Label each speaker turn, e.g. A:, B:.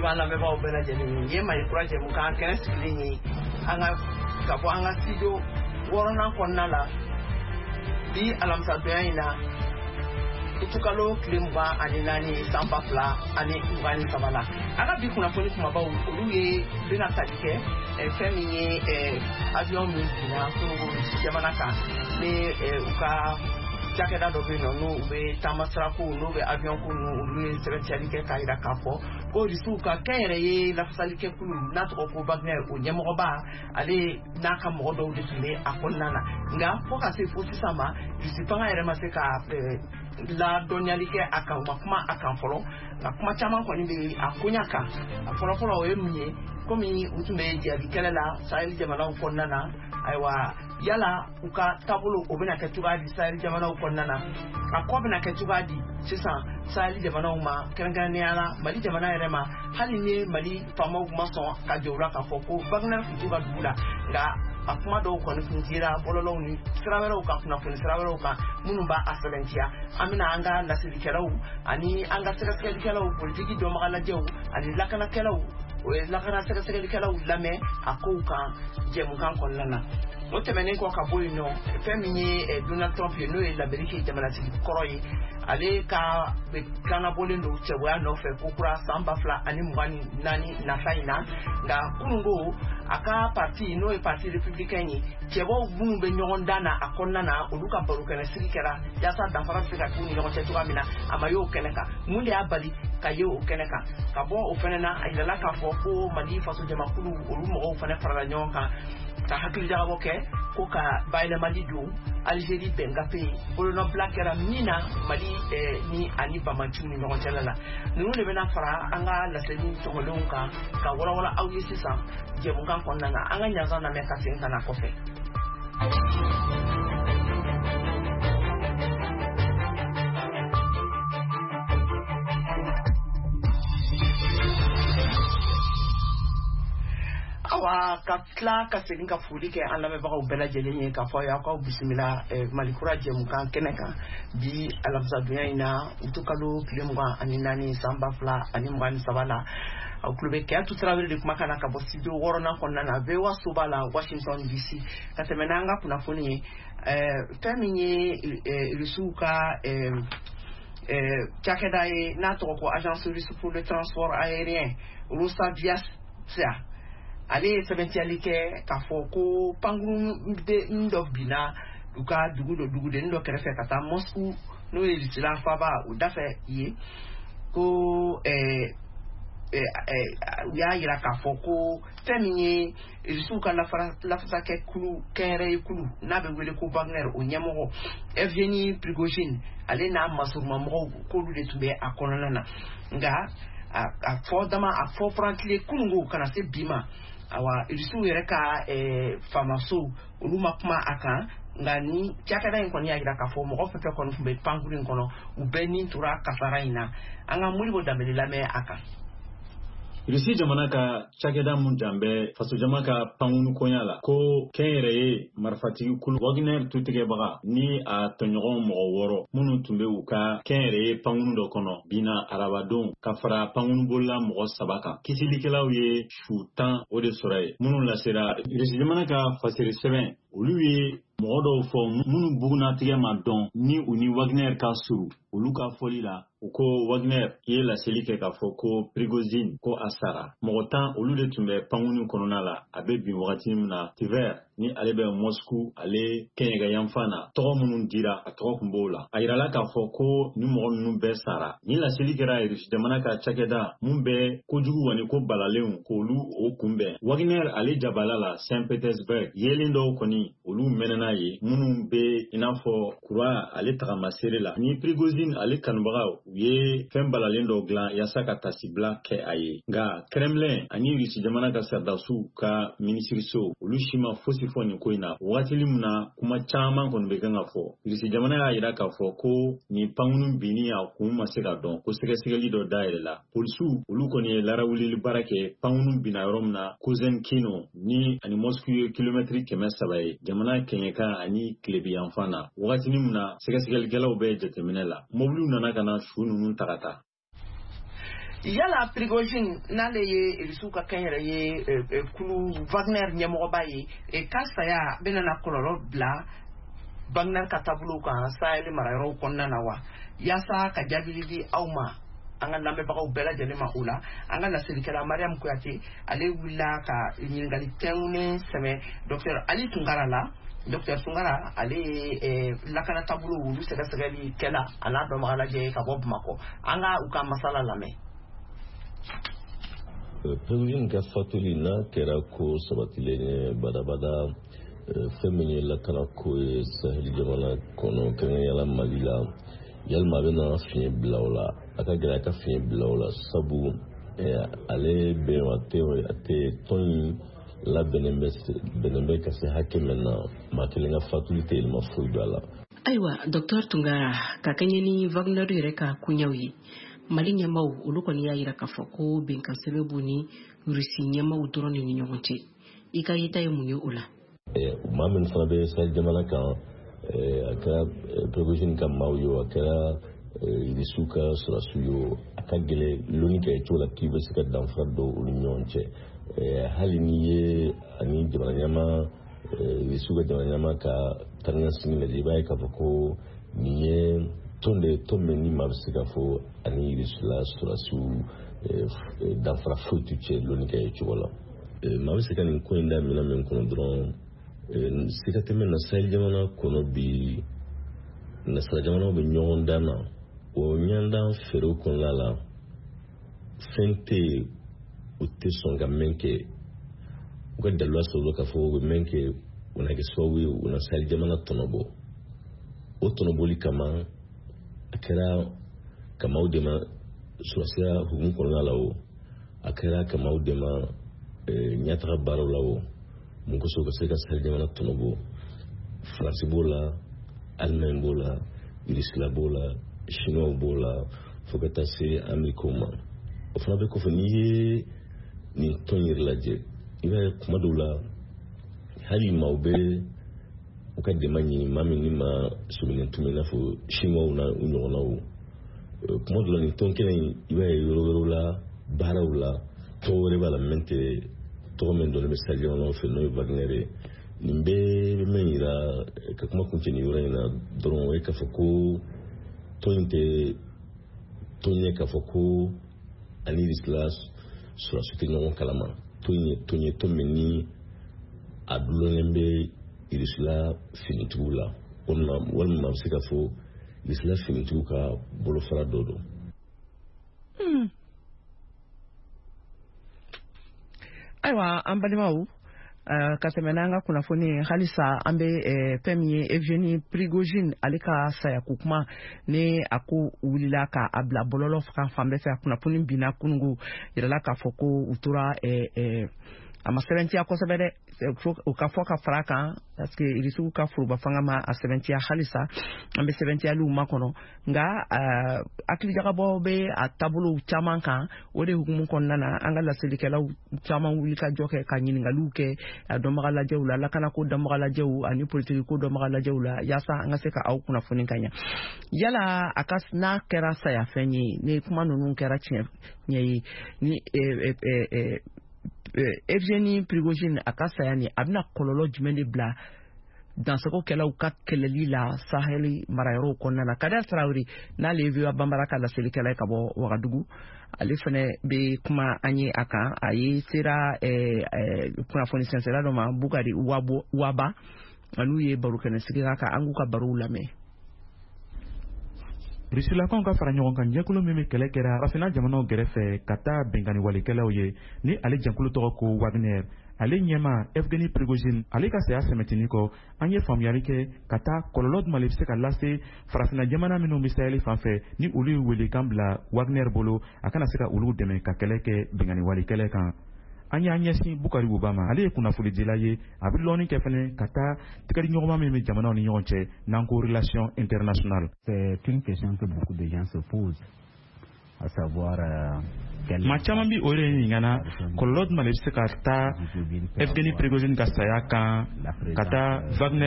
A: bala me ba obela jeni ye mai kura je mu kan kan sikini anga ka bo anga sido worona konnala bi alamsa doyina utukalo klimba aninani samba fla ani ngani kabala aga bi kuna foni kuma ba uluye bina sadike femi avion mi na ko jamana ka ne uka jakeda do bino no be tamasra ko no be avion ko no uluye secretary kaira kafo ko risuka kere ye la salike kulu na to ko bagner o nyemo ba ale na ka mo do de tule akonnana nga ko ka se fosi sama risipanga ere maseka la donyalike akan makuma akan folo na kuma chama ko ni be akunyaka folo o emnye komi utume jabi kelela sahel jamana ko nana aywa yala uka tabulu obina ketuga di sahel jamana ko nana akobina ketuga di sisa sahel jamana ma kangane ala mali jamana erema halini mali famo maso ka jowra ka foko bagna futuga dula nga akuma do ko ni fungira bololo ni trawero ka kuna fun trawero ka munumba asalentia amina anga la sirikelaw ani anga sirikelaw politiki do magala jew ani lakana kelaw o lakana sirikelaw lame akuka jemu kan konlana o temene ko ka boyino femini Donald Trump no e la beriki jamana sigi koroyi ale ka be kana bolendo chewa no fe kokura samba fla ani mwani nani na faina nga kungo aka parti no e parti republicain chebo bunu be nyondana akonna na oluka baruka na sirikera yasa da fara fika kuni no chetuka mina amayo keneka munde abali kayo keneka kabo ofenena ayala ka foko mali faso jama kulu olumo ofene fara nyonka ta hakili jago ke ko ka bayna mali du Algérie bengape bolono blackera mina mali ni ani bamanchuni no chalala nunu le bena fara anga la seni to holonka ka wala awi sisa je mun kan konna anga nyaza na meka senga na kofe awa katla ka segin ka fuli ke an lamɛ bagaw bɛɛ lajɛlen ye ka fɔ y'aw ka bisimila malikura jɛmukan kɛnɛ kan bi alamisa dunya in na utukalo tile 24 san 2023 la aw tulo bɛ Keyatu Tarawele de kumakan na ka bɔ studio 6nan kɔnɔna na VOA soba la Washington DC ka tɛmɛ n'an ka kunnafoni ye fɛn min ye Rusiw ka cakɛda ye n'a tɔgɔ ko Agence Russe pour le transport aérien Rosaviatsia ale sɛbɛntiyali kɛ k'a fɔ ko pankuru dɔ binna u ka dugu den dɔ kɛrɛfɛ ka taa Moscou n'o ye Rusila faba o dafɛ ye ko u y'a yira k'a fɔ ko fɛn min ye Rusiw ka lafasakɛ kulu kɛnɛrɛ ye kulu n'a bɛ wele ko Wagner o ɲɛmɔgɔ Evgeny Prigozhin ale n'a masurumamɔgɔw k'olu de tun bɛ a kɔnɔna na nka a fɔ furankile kununko kana se bi ma awa Rusiw yɛrɛ ka famaso olu ma kuma a kan nka ni cakɛda in kɔni y'a jira k'a fɔ mɔgɔ fɛn fɛn kɔni tun bɛ pankuru in kɔnɔ u bɛɛ ni tora kasara in na an ka Modibo Dambele lamɛn a kan.
B: Rusi jamana ka cakɛda mun janbɛ faso jama ka pankuru koɲa la ko kɛn yɛrɛ ye marifatigi kulu Wagner tutigɛbaga ni a tɔɲɔgɔn mɔgɔ 6 minnu tun bɛ u ka kɛn yɛrɛ ye pankuru dɔ kɔnɔ bina arabadon ka fara pankuru bolila mɔgɔ 3 kan kisilikɛlaw ye su 10 o de sɔrɔ ye minnu lasera Rusi jamana ka fasiri sɛbɛn olu ye mɔgɔ dɔw fɔ minnu bugunatigɛ ma dɔn ni u ni Wagner ka suru olu ka fɔli la u ko Wagner ye laseli kɛ k'a fɔ ko Prigozhin ko a sara mɔgɔ 10 olu de tun bɛ pankuru kɔnɔna la a bɛ bin wagati min na Tver ni ale bɛ Moscou ale kɛɲɛka yanfan na tɔgɔ minnu dira a tɔgɔ kun b'o la a yirala k'a fɔ ko ni mɔgɔ ninnu bɛɛ sara ni laseli kɛra Rusi jamana ka cakɛda mun bɛ kojugu wani ko balalenw k'olu o kunbɛn Wagner ale jabala la Saint Petersburg yelen dɔw kɔni olu mɛnɛna ye minnu bɛ i n'a fɔ kura ale tagamasere la ni Prigozhin ale kanubagaw u ye fɛn balalen dɔ dilan yasa ka tasibila kɛ a ye nka Kremlin ani Rusi jamana ka sardasiw ka minisiriso olu si ma fosi fɔ nin ko in na wagati min na kuma caman kɔni bɛ kan ka fɔ Rusi jamana y'a jira k'a fɔ ko nin pankuru binni a kun ma se ka dɔn ko sɛgɛsɛgɛli dɔ dayɛlɛ la polisiw olu kɔni ye larawulili baara kɛ pankuru binna yɔrɔ min na Kozenkino ni ani Moscou ye kilomɛtiri 300 ye jamana kɛɲɛkan ani Kilebi yanfan na wagati min na sɛgɛsɛgɛlikɛlaw bɛ jateminɛ la mobiliw nana ka na su ninnu ta ka taa
A: yala Prigozhin n'ale ye irisu ka kɛnyɛrɛ ye kulu Wagner ɲɛmɔgɔba ye ka saya bɛna na kɔlɔlɔ bila Wagner ka taabolo kan Sahel marayɔrɔw kɔnɔna na wa yaasa ka jaabili di aw ma an ka lamɛnbagaw bɛɛ lajɛlen ma o la an ka laselilikɛla Mariam Kuyate ale wulila ka ɲininkali tɛŋunen sɛmɛ Dr Ali Tunkara la Dr Tunkara ale lakana taabolo olu sɛgɛsɛgɛli kɛla a n'a dɔnbaga lajɛ ka bɔ Bamakɔ an ka u ka masala lamɛn.
C: Prigozhin ka fatuli n'a kɛra ko sabatilen ye badabada fɛn min ye lakana ko ye Sahel jamana kɔnɔ kɛrɛnkɛrɛnyala Mali la yalima a bɛna fiɲɛ bila o la a ka gɛlɛn a ka fiɲɛ bila o la sabu ale bɛn a tɛ tɔn in labɛnnen bɛ ka se hakɛ min na maa kelen ka fatuli tɛ yɛlɛma foyi don a la.
D: Ayiwa Dr Tunkara ka kɛɲɛ ni Wagner yɛrɛ ka kunyaw ye Mali ɲɛmaw olu kɔni y'a yira k'a fɔ ko bɛnkan sɛbɛn b'u ni Rusi ɲɛmaw dɔrɔn ni ɲɔgɔn cɛ i ka yeta ye mun ye o la?
C: Maa min fana bɛ Sahel jamana kan a kɛra Prigozhin ka maaw ye a kɛra Irisu ka sɔrɔsiw ye a ka gɛlɛn loni kɛ cogo la k'i bɛ se ka danfara don olu ni ɲɔgɔn cɛ hali n'i ye ani jamana ɲɛmaa Irisu ka jamana ɲɛmaa ka tariŋasigi lajɛ i b'a ye k'a fɔ ko nin ye tɔn min ni maa bɛ se ka fɔ ani Irisu la sɔrɔsiw danfara foyi t'u cɛ loni kɛ cogo la maa bɛ se ka nin ko in da minɛn min kɔnɔ dɔrɔn sika tɛmɛ na Sahel jamana kɔnɔ bi nasara jamanaw bɛ ɲɔgɔn dan na o ɲɔgɔndan feerew kɔnɔna la fɛn tɛ yen u tɛ sɔn ka mɛn kɛ u ka dalilu sɔrɔ k'a fɔ u bɛ mɛn kɛ u na kɛ sababu ye u na Sahel jamana tɔnɔbɔ o tɔnɔbɔli kama a kɛra kamaw de ma sɔrɔsiya hukumu kɔnɔna la o a kɛra kamaw de ma ɲɛtaga baaraw la o mun kosɔn ka se ka Sahel jamana tɔnɔbɔ Faransi b'o la Allemagne b'o la Irisila b'o la Chinois b'o la fo ka taa se Amerikaw ma o fana bɛ kɔfɛ n'i ye nin tɔn yɛrɛ lajɛ i b'a ye kuma dɔw la hali maaw bɛ u ka dɛmɛ ɲini maa min ni ma sɔminen tun bɛ i n'a fɔ Chinois na u ɲɔgɔnnaw kuma dɔw la nin tɔn kelen i b'a ye yɔrɔ wɛrɛw la baaraw la tɔgɔ wɛrɛ b'a la min tɛ tɔgɔ min dɔnnen bɛ Sahel jamanaw fɛ n'o ye Wagner ye nin bɛɛ bɛ min yira ka kuma kuncɛ nin yɔrɔ in na dɔrɔn o ye k'a fɔ ko tɔn in tɛ tɔn ye k'a fɔ ko ani Irisila sɔrɔsiw tɛ ɲɔgɔn kalama tɔn ye tɔn min ni a dulonnen bɛ Irisila finitigiw la walima a bɛ se ka fɔ Irisila finitigiw ka bolofara dɔ don.
A: Ayiwa an balimaw ka tɛmɛ n'an ka kunnafoni halisa an bɛ fɛn min ye Evgeny Prigozhin ale ka sayako kuma ni a ko wulila k'a bila bɔlɔlɔ kan fan bɛɛ fɛ a kunnafoni binna kunungo yirala k'a fɔ ko u tora a ma sɛbɛntiya kosɛbɛ dɛ o ka fɔ ka fara kan parce que Irisuw ka foroba fanga ma a sɛbɛntiya halisa an bɛ sɛbɛntiyaliw ma kɔnɔ nka hakilijagabɔ bɛ a taabolo caman kan o de hukumu kɔnɔna na an ka laselilikɛlaw caman wuli ka jɔ kɛ ka ɲininkaliw kɛ a dɔnbaga lajɛw la lakanako dɔnbaga lajɛw ani politiki ko dɔnbaga lajɛw la yaasa an ka se ka aw kunnafoni ka ɲɛ yala a ka n'a kɛra sayafɛn ye ni kuma ninnu kɛra tiɲɛ ye ni Evgeny Prigozhin a ka saya ni a bɛna kɔlɔlɔ jumɛn de bila dansagokɛlaw ka kɛlɛli la Sahel marayɔrɔw kɔnɔna na Kader Traoré n'ale ye VOA Bambara ka laselilikɛla ye ka bɔ Wagadugu ale fana bɛ kuma an ye a kan a ye sera kunnafoni sɛnsɛnna dɔ ma Bukari Waba n'u ye barokɛnɛsigi kan an k'u ka barow lamɛn.
E: Rusilakaw ka fara ɲɔgɔn kan jɛkulu min bɛ kɛlɛ kɛra Afina jamanaw gɛrɛfɛ ka taa bɛnkanni walikɛlaw ye ni ale jɛkulu tɔgɔ ko Wagner ale ɲɛma Evgeny Prigozhin ale ka saya sɛmɛtini kɔ an ye faamuyali kɛ ka taa kɔlɔlɔ jumɛn bɛ se ka lase farafina jamana minnu bɛ Sahel fan fɛ ni olu ye wele kan bila Wagner bolo a kana se ka olu dɛmɛ ka kɛlɛ kɛ bɛnkanni walikɛlɛ kan. An y'a ɲɛsin Bukari Waba ma ale ye kunnafonidila ye a bɛ lɔnni kɛ fɛnɛ ka taa tigɛdi ɲɔgɔnma min bɛ jamanaw ni ɲɔgɔn cɛ n'an ko relation internationale.
F: C'est une question que beaucoup de gens se posent, à savoir
E: maa caman bi o de ɲininkana kɔlɔlɔ jumɛn de bɛ se ka taa Evgeny Prigozhin ka saya kan ka taa Wagner